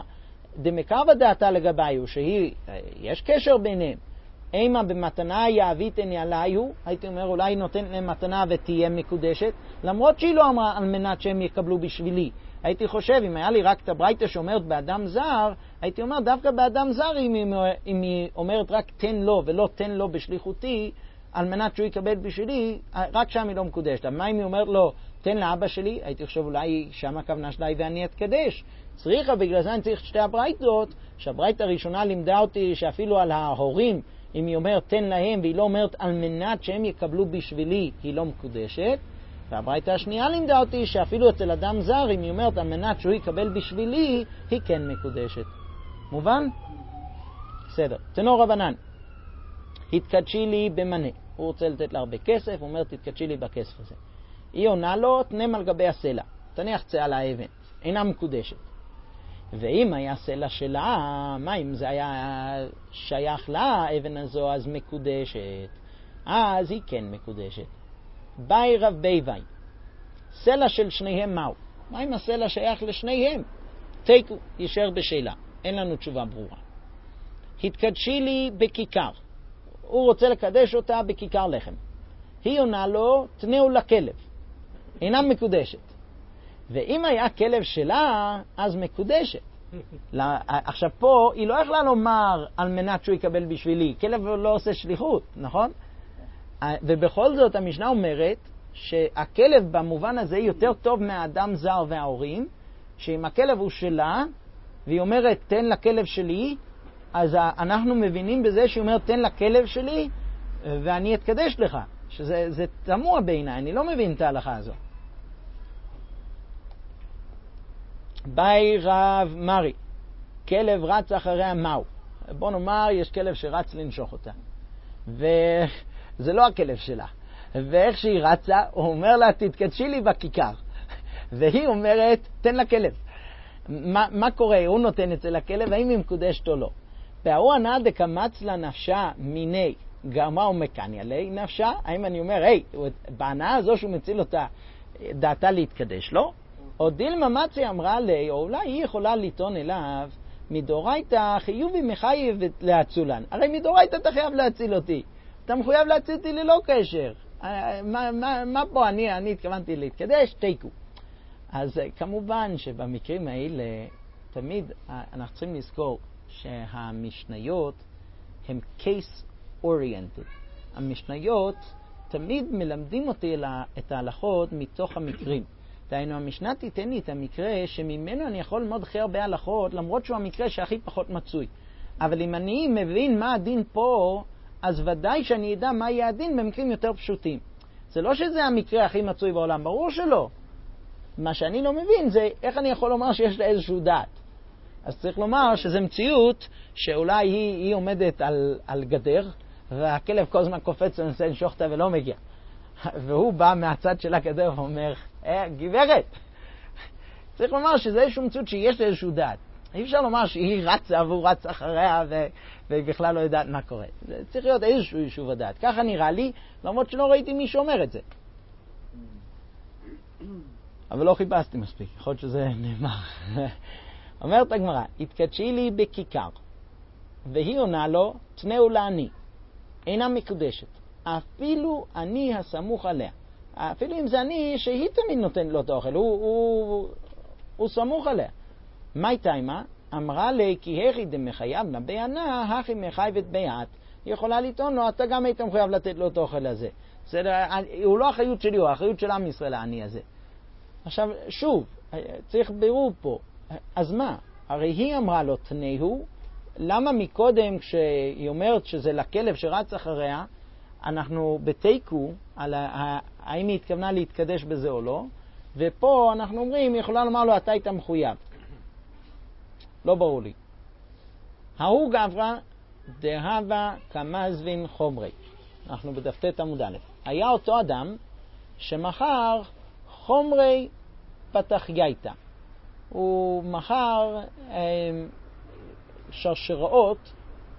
דמקרבה דעתה לגביו, שיש קשר ביניהם. אימה במתנה יאביתני עליו, הייתי אומר אולי נותן להם מתנה ותהיה מקודשת, למרות שהיא לא אמרה על מנת שהם יקבלו בשבילי. הייתי חושב, אם היה לי רק את הברייתא שאומרת באדם זר, הייתי אומר דווקא באדם זר, אם היא אומרת רק תן לו ולא תן לו בשליחותי, על מנת שהוא יקבל בשבילי, רק שם היא לא מקודשת. מה אם היא אומרת לו, תן לאבא שלי? הייתי חושב אולי שם הכוונה שלה ואני אתקדש. צריכה, בגלל זה אני צריך שתי הברייתות, שהברייתא הראשונה לימדה אותי שאפילו על ההורים, אם היא אומרת תן להם והיא לא אומרת על מנת שהם יקבלו בשבילי, היא לא מקודשת. והברייתא השנייה לימדה אותי שאפילו אצל אדם זר, אם היא אומרת על מנת שהוא יקבל בשבילי, היא כן מקודשת. מובן? בסדר. תנו רבנן, התקדשי לי במנה. הוא רוצה לתת לה הרבה כסף, הוא אומר תתקדשי לי בכסף הזה. היא עונה לו, תנם על גבי הסלע, תניח צא על האבן, אינה מקודשת. ואם היה סלע שלה, מה אם זה היה שייך לה, האבן הזו, אז מקודשת. אז היא כן מקודשת. ביי רב ביי. סלע של שניהם מהו? מה אם הסלע שייך לשניהם? תיקו, יישאר בשאלה. אין לנו תשובה ברורה. התקדשי לי בכיכר. הוא רוצה לקדש אותה בכיכר לחם. היא עונה לו, תנאו לכלב. אינה מקודשת. ואם היה כלב שלה, אז מקודשת. עכשיו פה, היא לא יכלה לומר על מנת שהוא יקבל בשבילי. כלב לא עושה שליחות, נכון? ובכל זאת המשנה אומרת שהכלב במובן הזה יותר טוב מהאדם זר וההורים, שאם הכלב הוא שלה, והיא אומרת תן לכלב שלי, אז אנחנו מבינים בזה שהיא אומרת תן לכלב שלי ואני אתקדש לך. שזה תמוה בעיניי, אני לא מבין את ההלכה הזו. ביי רב מרי, כלב רץ אחריה מהו? בוא נאמר יש כלב שרץ לנשוך אותה וזה לא הכלב שלה, ואיך שהיא רצה הוא אומר לה תתקדשי לי בכיכר והיא אומרת תן לכלב. מה קורה? הוא נותן את זה לכלב, האם היא מקודשת או לא? והוא ענה דקמץ לה נפשה מיני גרמה ומקניה לי נפשה, האם אני אומר בהנאה הזו שהוא מציל אותה דעתה להתקדש לו? או דילמה מצי אמרה לי, או אולי היא יכולה לטעון אליו, מדורייתא חיובי מחייב להצולן. הרי מדורייתא אתה חייב להציל אותי. אתה מחויב להציל אותי ללא קשר. מה פה? אני התכוונתי להתקדש, תיקו. אז כמובן שבמקרים האלה, תמיד אנחנו צריכים לזכור שהמשניות הם case oriented. המשניות תמיד מלמדים אותי את ההלכות מתוך המקרים. דהיינו, המשנה תיתן לי את המקרה שממנו אני יכול ללמוד הכי הרבה הלכות, למרות שהוא המקרה שהכי פחות מצוי. אבל אם אני מבין מה הדין פה, אז ודאי שאני אדע מה יהיה הדין במקרים יותר פשוטים. זה לא שזה המקרה הכי מצוי בעולם, ברור שלא. מה שאני לא מבין זה איך אני יכול לומר שיש לה איזשהו דעת. אז צריך לומר שזה מציאות שאולי היא עומדת על גדר, והכלב כל הזמן קופץ ונסה לנשוך אותה ולא מגיע. והוא בא מהצד של הגדר ואומר, גברת. צריך לומר שזה איזשהו מציאות שיש לה איזשהו דעת. אי אפשר לומר שהיא רצה והוא רץ אחריה והיא בכלל לא יודעת מה קורה. זה צריך להיות איזשהו יישוב הדעת. ככה נראה לי, למרות שלא ראיתי מי שאומר את זה. אבל לא חיפשתי מספיק, יכול להיות שזה נאמר. אומרת הגמרא, התקדשי לי בכיכר, והיא עונה לו, תנאו לעני, אינה מקודשת, אפילו אני הסמוך עליה. אפילו אם זה אני, שהיא תמיד נותן לו את האוכל, הוא סמוך עליה. מה הייתה עמה? אמרה לי, כי הכי דמחייב נביענה, הכי מחייבת ביעת. היא יכולה לטעון לו, אתה גם היית מחייב לתת לו את האוכל הזה. הוא לא האחריות שלי, הוא האחריות של עם ישראל, העני הזה. עכשיו, שוב, צריך בירור פה. אז מה? הרי היא אמרה לו, תנאו, למה מקודם כשהיא אומרת שזה לכלב שרץ אחריה, אנחנו בתיקו, האם היא התכוונה להתקדש בזה או לא, ופה אנחנו אומרים, היא יכולה לומר לו, אתה היית מחויב. לא ברור לי. ההוא גברא דהבה כמזבין חומרי. אנחנו בדף עמוד א'. היה אותו אדם שמכר חומרי פתחייתא. הוא מכר שרשראות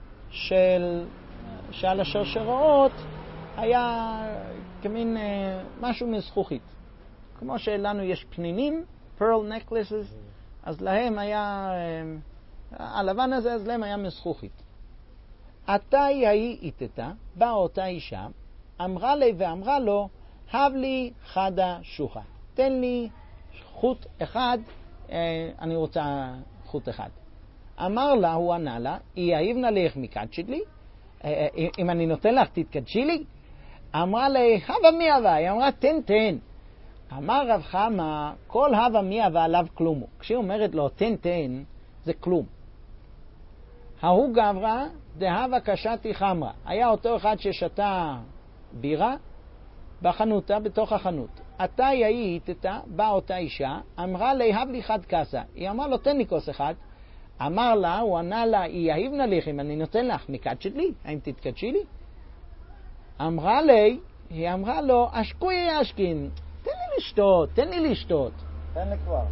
שעל השרשראות היה כמין משהו מזכוכית. כמו שלנו יש פנינים, pearl necklaces, אז להם היה הלבן הזה אז להם היה מזכוכית. עתה היא איתתה, באה אותה אישה, אמרה לי ואמרה לו, הב לי חדה שוחה. תן לי חוט אחד, אני רוצה חוט אחד. אמר לה, הוא ענה לה, יאיבנה לך מקדשת לי? אם אני נותן לך, תתקדשי לי? אמרה לי, הווה מי הווה? היא אמרה, תן. אמר רב חמא, כל הווה מי הווה עליו כלומו. כשהיא אומרת לו, תן, זה כלום. ההוא גברא, דהווה קשתי חמרה. היה אותו אחד ששתה בירה בחנותה, בתוך החנות. עתה היא איתתה, באה אותה אישה, אמרה לי, הב לי חד כסה. היא אמרה לו, תן לי כוס אחד. אמר לה, הוא ענה לה, יאיבנה לך, אם אני נותן לך, מקדשת לי? האם תתקדשי לי? אמרה לי, היא אמרה לו, אשקוי אשכין, תן לי לשתות. תן לי כבר.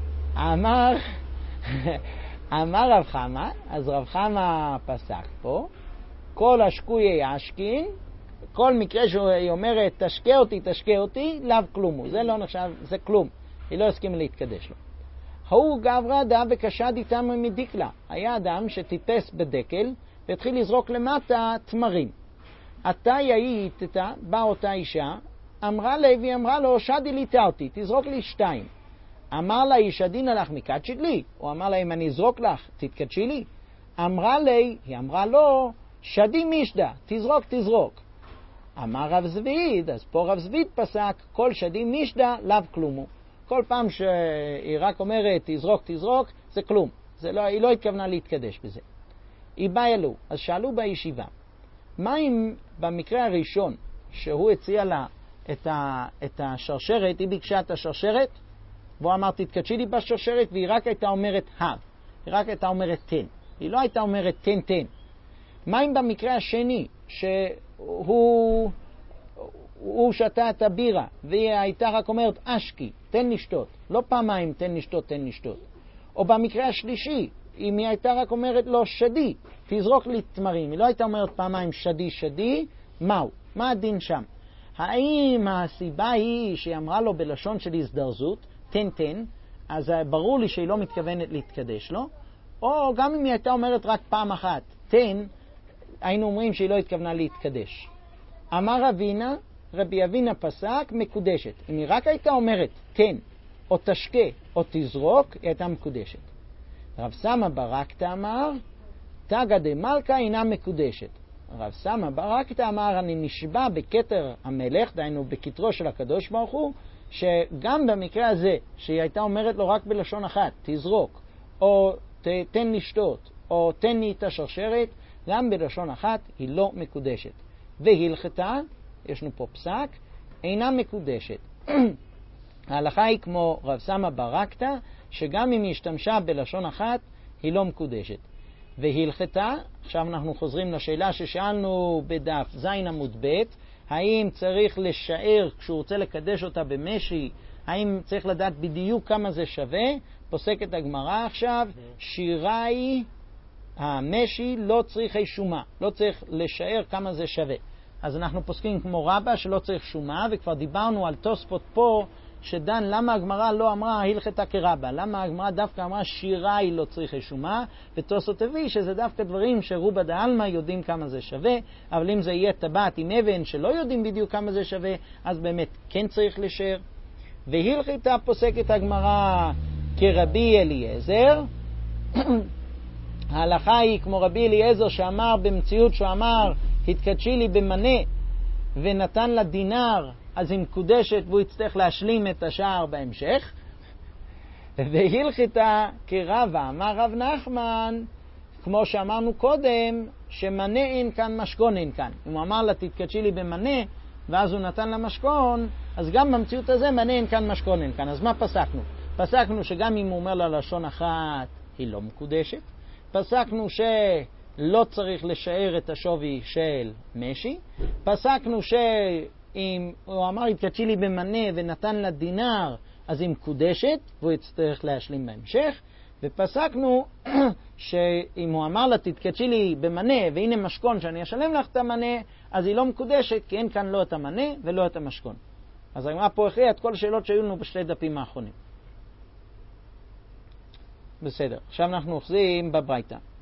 אמר רב חמא, אז רב חמא פסק פה, כל אשקוי אשכין, כל מקרה שהיא אומרת, תשקה אותי, לאו כלומו. זה לא נחשב, זה כלום. היא לא הסכימה להתקדש לו. הוא גברא דא וקשד איתם מדיקלה. היה אדם שטיפס בדקל והתחיל לזרוק למטה תמרים. עתה יאית איתה, באה אותה אישה, אמרה לה והיא אמרה לו, שדי לי תאותי, תזרוק לי 2. אמר לה, ישדינה לך מקדשת לי? הוא אמר לה, אם אני אזרוק לך, תתקדשי לי? אמרה לי, היא אמרה לו, שדי מישדה, תזרוק. אמר רב זביד, אז פה רב זביד פסק, כל שדי מישדה, לאו כלומו. כל פעם שהיא רק אומרת, תזרוק, זה כלום. היא לא התכוונה להתקדש בזה. היא באה אלו, אז שאלו בישיבה, מה אם במקרה הראשון שהוא הציע לה את השרשרת, היא ביקשה את השרשרת, והוא אמר, תתקדשי לי בשרשרת, והיא רק הייתה אומרת הב, היא רק הייתה אומרת תן. היא לא הייתה אומרת תן. מה אם במקרה השני, שהוא שתה את הבירה, והיא הייתה רק אומרת אשקי, תן לשתות, לא פעמיים תן לשתות. או במקרה השלישי, אם היא הייתה רק אומרת לו שדי, תזרוק לי תמרים, היא לא הייתה אומרת פעמיים שדי, מהו? מה הדין שם? האם הסיבה היא שהיא אמרה לו בלשון של הזדרזות, תן, אז ברור לי שהיא לא מתכוונת להתקדש לו, או גם אם היא הייתה אומרת רק פעם אחת, תן, היינו אומרים שהיא לא התכוונה להתקדש. אמר רבי אבינה פסק מקודשת. אם היא רק הייתה אומרת תן, או תשקה, או תזרוק, היא הייתה מקודשת. רב סמא ברקתא אמר, תגא דמלכא אינה מקודשת. רב סמא ברקתא אמר, אני נשבע בכתר המלך, דהיינו בכתרו של הקדוש ברוך הוא, שגם במקרה הזה, שהיא הייתה אומרת לו רק בלשון אחת, תזרוק, או תן לשתות, או תן לי את השרשרת, גם בלשון אחת היא לא מקודשת. והלכתה, יש לנו פה פסק, אינה מקודשת. ההלכה היא כמו רב סמא ברקתא, שגם אם היא השתמשה בלשון אחת, היא לא מקודשת. והלכתה, עכשיו אנחנו חוזרים לשאלה ששאלנו בדף זין עמוד ב', האם צריך לשער כשהוא רוצה לקדש אותה במשי, האם צריך לדעת בדיוק כמה זה שווה? פוסקת הגמרא עכשיו, שיראי המשי לא צריך שומה, לא צריך לשער כמה זה שווה. אז אנחנו פוסקים כמו רבא שלא צריך שומה, וכבר דיברנו על תוספות פה שדן למה הגמרא לא אמרה הלכתה כרבא, למה הגמרא דווקא אמרה שיראי לא צריך שומה, ותוספות הביא שזה דווקא דברים שרובה דעלמא יודעים כמה זה שווה, אבל אם זה יהיה טבעת עם אבן שלא יודעים בדיוק כמה זה שווה, אז באמת כן צריך לשער. והלכתה פוסקת הגמרא כרבי אליעזר, ההלכה היא כמו רבי אליעזר שאמר במציאות שהוא אמר התקדשי לי במנה ונתן לה דינר, אז היא מקודשת והוא יצטרך להשלים את השאר בהמשך. והלכתה כרבא, אמר רב נחמן, כמו שאמרנו קודם, שמנה אין כאן, משכון אין כאן. אם הוא אמר לה תתקדשי לי במנה ואז הוא נתן לה משכון, אז גם במציאות הזה מנה אין כאן, משכון אין כאן. אז מה פסקנו? פסקנו שגם אם הוא אומר לה לשון אחת היא לא מקודשת. פסקנו שלא צריך לשער את השווי של משי. פסקנו שאם הוא אמר התקדשי לי במנה ונתן לה דינר, אז היא מקודשת והוא יצטרך להשלים בהמשך. ופסקנו שאם הוא אמר לה תתקדשי לי במנה והנה משכון שאני אשלם לך את המנה, אז היא לא מקודשת כי אין כאן לא את המנה ולא את המשכון. אז הגמרא פה הכריעה את כל השאלות שהיו לנו בשתי דפים האחרונים. בסדר, עכשיו אנחנו אוחזים בברייתא.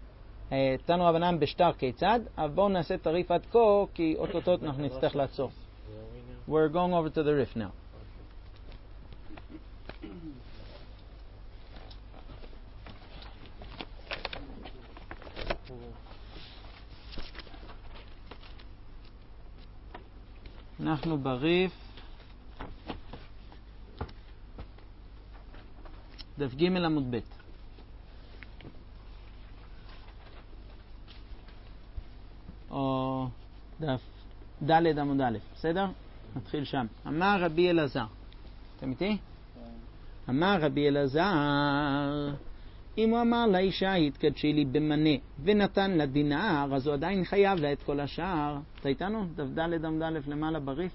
תנו רבנן בשטר כיצד, אבל בואו נעשה תריף עד כה, כי אוטוטות אנחנו נצטרך לעצור. We're going over to the riff now. אנחנו בריף דף ג' עמוד ב'. או דף ד' עמוד א', בסדר? נתחיל שם. אמר רבי אלעזר, אתם איתי? אמר רבי אלעזר, אם הוא אמר לאישה התקדשי לי במנה ונתן לה דינר, אז הוא עדיין חייב לה את כל השאר. אתה איתנו? דף ד' עמוד א' למעלה בריף.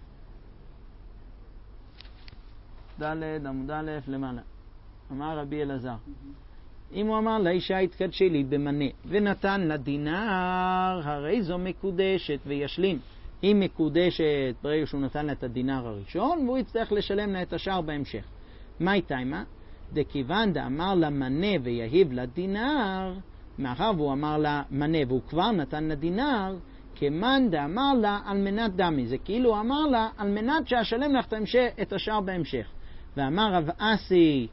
ד' עמוד א' למעלה. אמר רבי אלעזר, אם הוא אמר לאישה התקדשי לי במנה ונתן לה דינר, הרי זו מקודשת וישלים. היא מקודשת ברגע שהוא נתן לה את הדינר הראשון, והוא יצטרך לשלם לה את השאר בהמשך. מה איתה מה? דכיוון דאמר לה מנה ויהיב לה דינר, מאחר והוא אמר לה מנה והוא כבר נתן לה דינר, כמאן דאמר לה על מנת דמי. זה כאילו הוא אמר לה על מנת שאשלם לך את השאר בהמשך. ואמר רב אסי,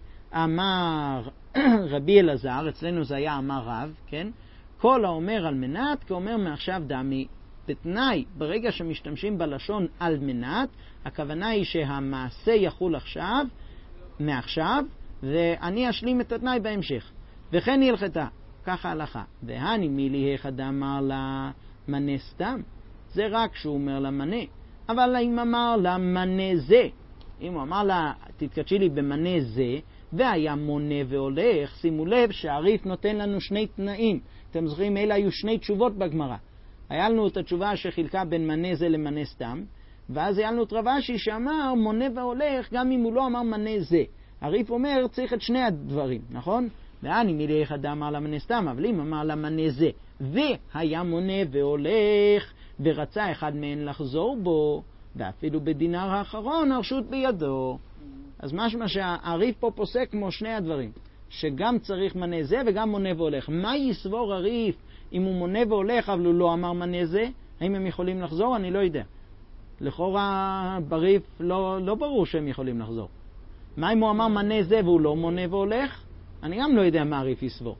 אמר רבי אלעזר, אצלנו זה היה אמר רב, כן? כל האומר על מנת כאומר מעכשיו דמי. בתנאי, ברגע שמשתמשים בלשון על מנת, הכוונה היא שהמעשה יחול עכשיו, מעכשיו, ואני אשלים את התנאי בהמשך. וכן הלכתה, ככה הלכה. והני מילי אחד אמר לה מנה סתם, זה רק שהוא אומר לה מנה. אבל אם אמר לה מנה זה, אם הוא אמר לה תתקדשי לי במנה זה, והיה מונה והולך, שימו לב שהריף נותן לנו שני תנאים. אתם זוכרים, אלה היו שני תשובות בגמרא. היה לנו את התשובה שחילקה בין מנה זה למנה סתם, ואז היה לנו את רב אשי שאמר מונה והולך גם אם הוא לא אמר מנה זה. הריף אומר צריך את שני הדברים, נכון? ואני מילי אחד אמר למנה סתם, אבל אם אמר למנה זה והיה מונה והולך ורצה אחד מהן לחזור בו, ואפילו בדינר האחרון הרשות בידו. אז משמע שהריף פה פוסק כמו שני הדברים, שגם צריך מנה זה וגם מונה והולך. מה יסבור הריף אם הוא מונה והולך אבל הוא לא אמר מנה זה? האם הם יכולים לחזור? אני לא יודע. לכאורה בריף לא ברור שהם יכולים לחזור. מה אם הוא אמר מנה זה והוא לא מונה והולך? אני גם לא יודע מה הריף יסבור.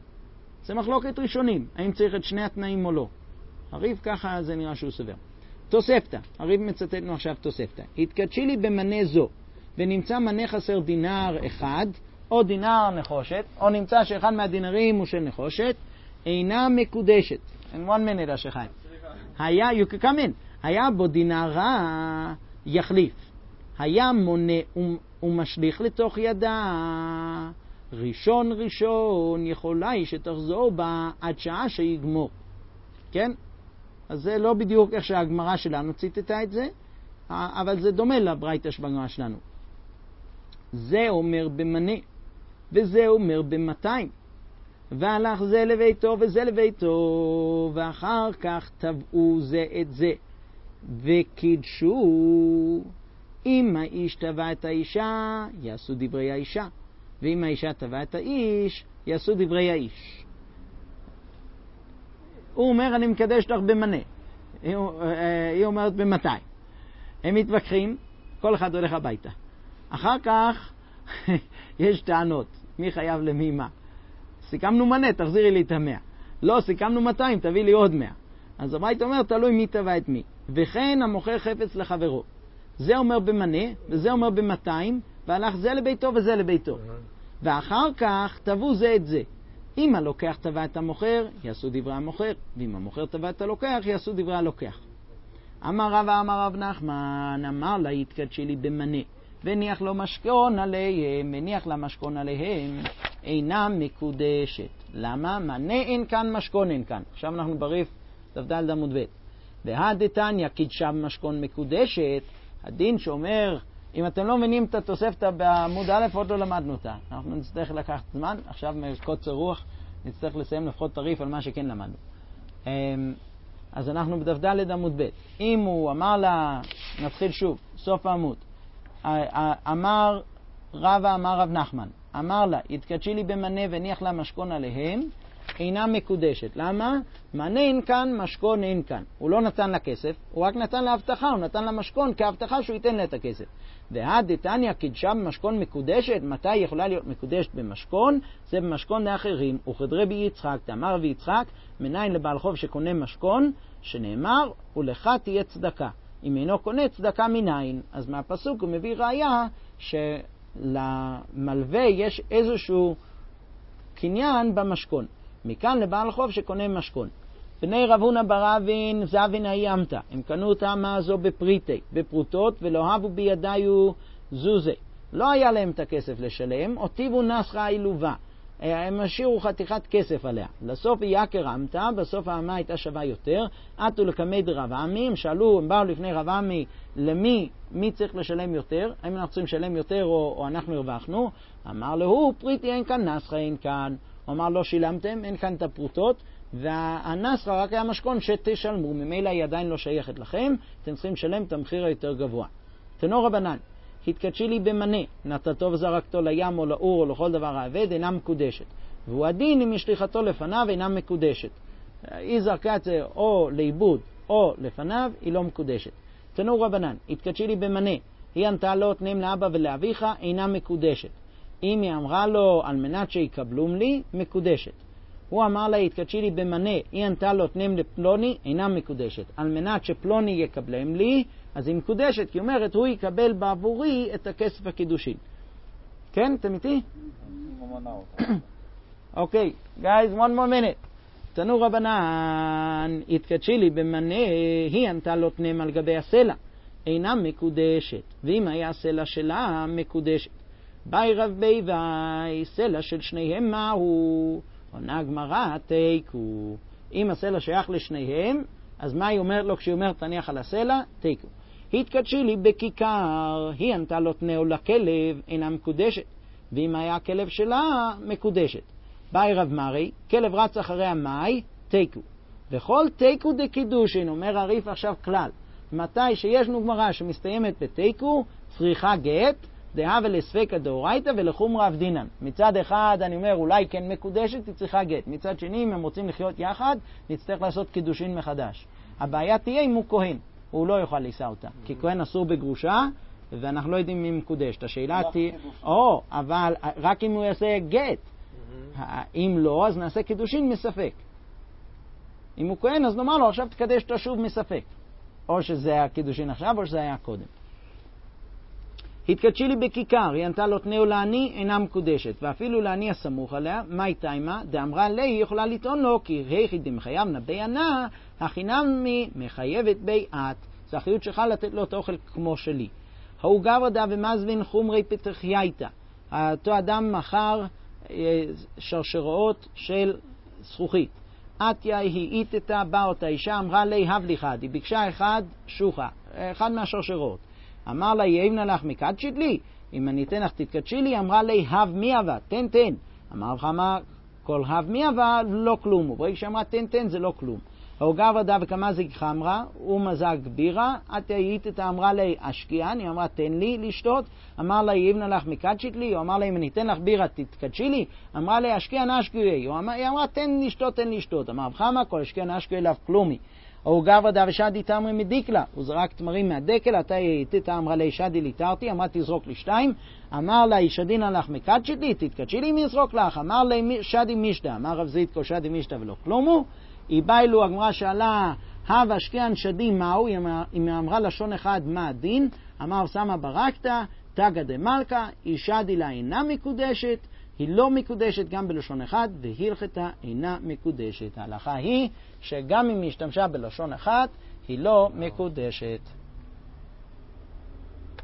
זה מחלוקת ראשונים, האם צריך את שני התנאים או לא. הריף ככה זה נראה שהוא סובר. תוספתא, הריף מצטט לנו עכשיו תוספתא. התקדשי לי במנה זו ונמצא מנה חסר דינר אחד או דינר נחושת, או נמצא שאחד מהדינרים הוא של נחושת, אינה מקודשת. In 1 minute, השחיים. היה, you can come in. היה בו דינרה יחליף. היה מונה ומשליך לתוך ידה. ראשון יכולה היא שתחזור בה עד שעה שיגמור. כן? אז זה לא בדיוק איך שהגמרא שלנו ציטטה את זה, אבל זה דומה לברייתא שבגמרא שלנו. זה אומר במנה, וזה אומר ב200. והלך זה לביתו וזה לביתו, ואחר כך טבעו זה את זה, וקידשו. אם האיש טבע את האישה, יעשו דברי האישה, ואם האישה טבע את האיש, יעשו דברי האיש. הוא אומר, אני מקדש לך במנה. היא אומרת ב200. הם מתווכחים, כל אחד הולך הביתה. אחר כך יש טענות, מי חייב למי מה. סיכמנו מנה, תחזירי לי את 100. לא, סיכמנו 200, תביא לי עוד 100. אז הבית אומר, תלוי מי טבע את מי. וכן המוכר חפץ לחברו. זה אומר במנה, וזה אומר ב200, והלך זה לביתו וזה לביתו. ואחר כך תבעו זה את זה. אם הלוקח טבע את המוכר, יעשו דברי המוכר, ואם המוכר טבע את הלוקח, יעשו דברי הלוקח. אמר רב נחמן, אמר לה התקדשי לי במנה, וניח לו משכון עליהם, מניח לה משכון עליהם, אינה מקודשת. למה? מנה אין כאן, משכון אין כאן. עכשיו אנחנו בריף דף עמוד ב'. והדתניא קידשה משכון מקודשת, הדין שאומר, אם אתם לא מבינים את התוספתא בעמוד א', עוד לא למדנו אותה. אנחנו נצטרך לקחת זמן, עכשיו מקוצר רוח, נצטרך לסיים לפחות תריף על מה שכן למדנו. אז אנחנו בדף ד' עמוד ב'. אם הוא אמר לה, נתחיל שוב, סוף העמוד. אמר רב נחמן, אמר לה, התקדשי לי במנה וניח לה משכון עליהם, אינה מקודשת. למה? מנה אין כאן, משכון אין כאן. הוא לא נתן לה כסף, הוא רק נתן לה הבטחה, הוא נתן לה משכון כהבטחה שהוא ייתן לה את הכסף. והדתניא קידשה במשכון מקודשת, מתי היא יכולה להיות מקודשת במשכון? זה במשכון לאחרים. וכדרבי יצחק, תאמר רבי יצחק, מניין לבעל חוב שקונה משכון, שנאמר, ולך תהיה צדקה. אם אינו קונה צדקה מניין. אז מהפסוק הוא מביא ראיה שלמלווה יש איזשהו קניין במשכון. מכאן לבעל חוב שקונה משכון. בני רב הונא בר אבין זבין איימתא, הם קנו אותה זו בפריטי, בפרוטות, ולא הבו בידיו זוזה. לא היה להם את הכסף לשלם, אותיבו נסחה אילובה. הם השאירו חתיכת כסף עליה. לסוף יקר אמתא, בסוף האמה הייתה שווה יותר. עטו לקמי דרב עמי, הם באו לפני רב עמי, מי צריך לשלם יותר? האם אנחנו צריכים לשלם יותר או אנחנו הרווחנו? אמר לו, פריטי אין כאן, נסחה אין כאן. הוא אמר, לא שילמתם, אין כאן את הפרוטות, והנסחה רק היה משכון שתשלמו, ממילא היא עדיין לא שייכת לכם, אתם צריכים לשלם את המחיר היותר גבוה. תנו רבנן, התקדשי לי במנה, נתתו וזרקתו לים או לאור או לכל דבר העבד, אינה מקודשת. והוא הדין אם השליחתו לפניו אינה מקודשת. היא זרקה את זה או לאיבוד או לפניו, היא לא מקודשת. תנו רבנן, התקדשי לי במנה, היא ענתה לו תנם לאבא ולאביך, אינה מקודשת. אם היא אמרה לו על מנת שיקבלום לי, מקודשת. הוא אמר לה, התקדשי לי במנה, היא ענתה לו תנם לפלוני, אינה מקודשת. על מנת שפלוני יקבלם לי, אז היא מקודשת, כי אומרת, הוא יקבל בעבורי את הכסף הקידושין. כן, אתם איתי? אוקיי, guys, one more minute. תנו רבנן, התקדשי לי במנה, היא ענתה לו תנם על גבי הסלע, אינה מקודשת. ואם היה הסלע שלה, מקודשת. ביי רב בי ואי, סלע של שניהם מהו? עונה הגמרא, תיקו. אם הסלע שייך לשניהם, אז מה היא אומרת לו כשהיא אומרת תניח על הסלע? תיקו. התקדשי לי בכיכר, היא ענתה לו תנאו לכלב, אינה מקודשת. ואם היה הכלב שלה, מקודשת. ביי רב מרי, כלב רץ אחרי המאי, תיקו. וכל תיקו דקידושין, אומר הריף עכשיו כלל. מתי שיש לנו גמרא שמסתיימת בתיקו, צריכה גט, דהבה לספקא דאורייתא ולחומרא אבדינן. מצד אחד אני אומר אולי כן מקודשת, היא צריכה גט. מצד שני אם הם רוצים לחיות יחד, נצטרך לעשות קידושין מחדש. הבעיה תהיה אם הוא כהן, הוא לא יוכל לישא אותה. כי כהן אסור בגרושה, ואנחנו לא יודעים מי מקודשת. השאלה תהיה, אבל רק אם הוא יעשה גט. אם לא, אז נעשה קידושין מספק. אם הוא כהן, אז נאמר לו עכשיו תקדש אותה שוב מספק. או שזה היה קידושין עכשיו, או שזה היה קודם. התקדשי לי בכיכר, היא ענתה לו תנאו לעני, אינה מקודשת, ואפילו לעני הסמוך עליה, מה הייתה עמה? דאמרה לי, היא יכולה לטעון לו, כי היכי דמחייב נבי ענה, החינם מי מחייבת בי את. זה החיות שלך לתת לו את האוכל כמו שלי. הוא גבר דה ומזבין חומרי פתחייתא. אותו אדם מכר שרשראות של זכוכית. עתיה היא איתתה, באה אותה אישה, אמרה לי, הב לי חד. היא ביקשה אחד שוחה, אחד מהשרשרות. אמר לה, יאמנה לך מקדשית לי? אם אני אתן לך תתקדשי לי, אמרה לי, הב מי אבה, תן. אמר לך, מה, כל הב מי אבה, לא כלום. וברגע שאמרה תן, זה לא כלום. ההוגה ודא וכמה זה חמרה, הוא מזג בירה, את היית אמרה לי, אשקיען, היא אמרה, תן לי לשתות. אמר לה, יאמנה לך מקדשית לי? הוא אמר לה, אם אני אתן לך בירה, תתקדשי לי? אמרה לי, אשקיען אשקיעי. היא אמרה, תן לשתות. אמר חמה, כל אשקיען אשקיעי אליו כלומי. או גבר דה ושדי תמרי מדיקלה, הוא זרק תמרים מהדקל, אתה הייתה אמרה לי שדי ליתרתי, אמרה תזרוק לי 2, אמר לה שדינה לך מקדשית לי, תתקדשי לי מי יזרוק לך, אמר לה שדי משתה, אמר רב זיתקו שדי משתה ולא כלומו, היא באה לו הגמרא שאלה, הב אשקיען שדי מהו, היא אמרה לשון אחד מה הדין, אמר שמה ברקתא, תגא דמלכא, היא שדי לה אינה מקודשת, היא לא מקודשת גם בלשון אחד, והלכתה אינה מקודשת. ההלכה היא שגם אם היא השתמשה בלשון אחת, היא לא מקודשת.